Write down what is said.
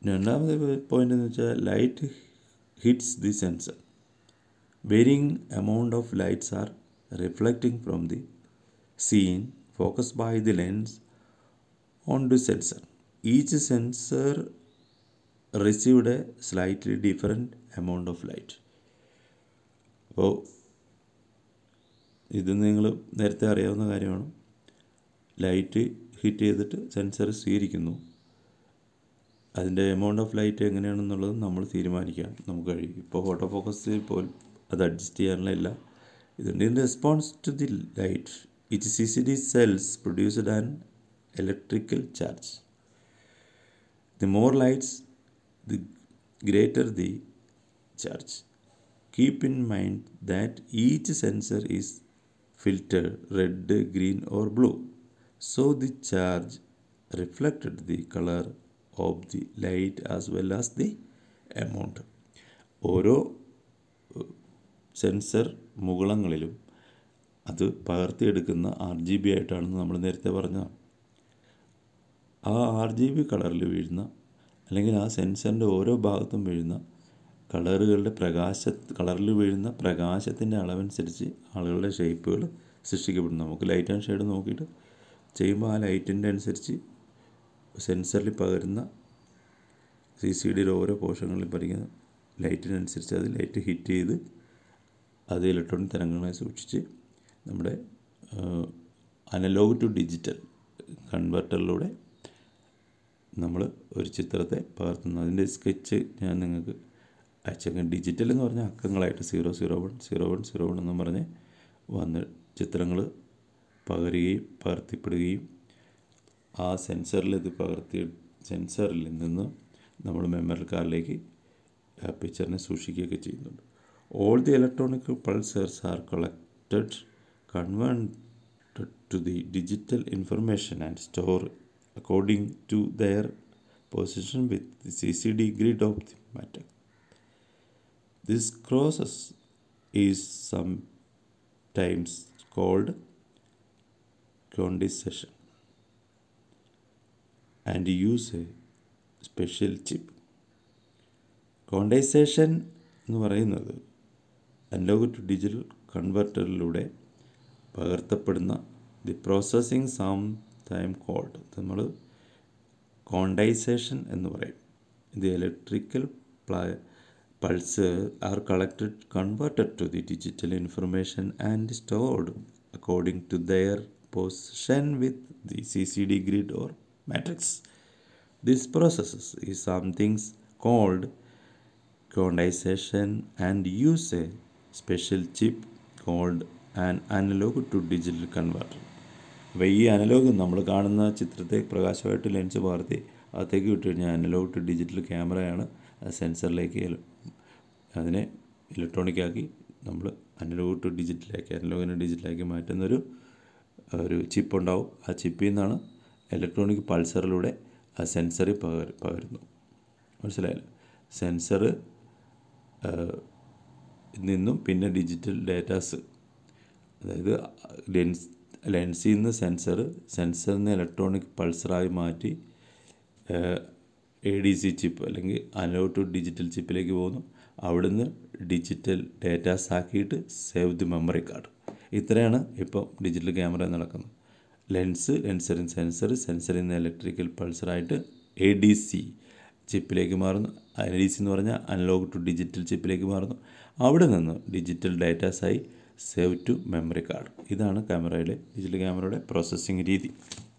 രണ്ടാമത്തെ പോയിൻ്റ് എന്ന് വെച്ചാൽ light hits the sensor. Varying amount of lights are reflecting from the scene focused by the lens onto sensor. Each sensor received a slightly different amount of light. അപ്പോൾ ഇത് നിങ്ങൾ നേരത്തെ അറിയാവുന്ന കാര്യമാണ്. Light hit ചെയ്തിട്ട് sensor സ്വീകരിക്കുന്നു. അതിൻ്റെ amount of light എങ്ങനെയാണെന്നുള്ളത് നമ്മൾ തീരുമാനിക്കാൻ നമുക്ക് കഴിയും. ഇപ്പോൾ ഫോട്ടോ ഫോക്കസിൽ പോലും അത് അഡ്ജസ്റ്റ് ചെയ്യാനുള്ള ഇതുണ്ട്. In response to the light it CCD cells produced an electrical charge. The more lights, the greater the charge. Keep in mind that each sensor is filtered red, green or blue, so the charge reflected the color of the light as well as the amount. ഓരോ sensor മുകളങ്ങളിലും അത് പകർത്തിയെടുക്കുന്ന RGB ആയിട്ടാണെന്ന് നമ്മൾ നേരത്തെ പറഞ്ഞതാണ്. ആ RGB കളറിൽ വീഴുന്ന അല്ലെങ്കിൽ ആ സെൻസറിൻ്റെ ഓരോ ഭാഗത്തും വീഴുന്ന കളറിൽ വീഴുന്ന പ്രകാശത്തിൻ്റെ അളവനുസരിച്ച് ആളുകളുടെ ഷേപ്പുകൾ സൃഷ്ടിക്കപ്പെടുന്നു. നമുക്ക് ലൈറ്റ് ആൻഡ് ഷെയ്ഡ് നോക്കിയിട്ട് ചെയ്യുമ്പോൾ ആ ലൈറ്റിൻ്റെ അനുസരിച്ച് സെൻസറിൽ പകരുന്ന CCDയുടെ ഓരോ പോർഷനുകളിൽ പതിക്കുന്ന ലൈറ്റിനനുസരിച്ച് അത് ലൈറ്റ് ഹിറ്റ് ചെയ്ത് അത് ഇലക്ട്രോണിക് തരംഗങ്ങളെ സൂക്ഷിച്ച് നമ്മുടെ അനലോഗ് ടു ഡിജിറ്റൽ കൺവെർട്ടറിലൂടെ നമ്മൾ ഒരു ചിത്രത്തെ പകർത്തുന്നു. അതിൻ്റെ സ്കെച്ച് ഞാൻ നിങ്ങൾക്ക് അയച്ചേക്കാം. ഡിജിറ്റൽ എന്ന് പറഞ്ഞാൽ അക്കങ്ങളായിട്ട് 001 എന്നും പറഞ്ഞ് വന്ന് ചിത്രങ്ങൾ പകർത്തിപ്പെടുകയും ആ സെൻസറിൽ നിന്ന് നമ്മൾ മെമ്മറി കാർഡിലേക്ക് ആ പിക്ചറിനെ സൂക്ഷിക്കുകയൊക്കെ ചെയ്യുന്നുണ്ട്. All the electronic pulsars are collected, converted to the digital information and stored according to their position with the CCD grid of the matter. This process is sometimes called quantization and use a special chip. Quantization എന്ന് പറയുന്നത് analogue to digital കൺവെർട്ടറിലൂടെ പകർത്തപ്പെടുന്ന the processing time called നമ്മൾ quantization എന്ന് പറയും. The electrical pulse are collected converted to the digital information and stored according to their position with the CCD grid or matrix. This process is something called quantization and use a special chip called an analog to digital converter. അപ്പോൾ ഈ analogue നമ്മൾ കാണുന്ന ചിത്രത്തെ പ്രകാശമായിട്ട് lens പകർത്തി അകത്തേക്ക് വിട്ട് കഴിഞ്ഞാൽ analogue to digital ക്യാമറയാണ് സെൻസറിലേക്ക് അതിനെ ഇലക്ട്രോണിക്കാക്കി നമ്മൾ അനലോഗിനെ ഡിജിറ്റലാക്കി മാറ്റുന്നൊരു ചിപ്പ് ഉണ്ടാവും. ആ ചിപ്പിൽ നിന്നാണ് ഇലക്ട്രോണിക് പൾസറിലൂടെ ആ സെൻസറിൽ പകരുന്നു. മനസ്സിലായല്ലോ? സെൻസർ നിന്നും പിന്നെ ഡിജിറ്റൽ ഡേറ്റാസ്, അതായത് ലെൻസിൽ നിന്ന് സെൻസറിന് ഇലക്ട്രോണിക് പൾസറായി മാറ്റി ADC ചിപ്പ് അല്ലെങ്കിൽ അനലോഗ് ടു ഡിജിറ്റൽ ചിപ്പിലേക്ക് പോകുന്നു. അവിടുന്ന് ഡിജിറ്റൽ ഡേറ്റാസ് ആക്കിയിട്ട് സേവ് ദി മെമ്മറി കാർഡ്. ഇത്രയാണ് ഇപ്പോൾ ഡിജിറ്റൽ ക്യാമറ നടക്കുന്നത്. സെൻസറിൽ നിന്ന് ഇലക്ട്രിക്കൽ പൾസറായിട്ട് ADC ചിപ്പിലേക്ക് മാറുന്നു. ADC എന്ന് പറഞ്ഞാൽ അനലോഗ് ടു ഡിജിറ്റൽ ചിപ്പിലേക്ക് മാറുന്നു. അവിടെ നിന്ന് ഡിജിറ്റൽ ഡേറ്റാസായി സേവ് ടു മെമ്മറി കാർഡ്. ഇതാണ് ഡിജിറ്റൽ ക്യാമറയുടെ പ്രോസസ്സിങ് രീതി.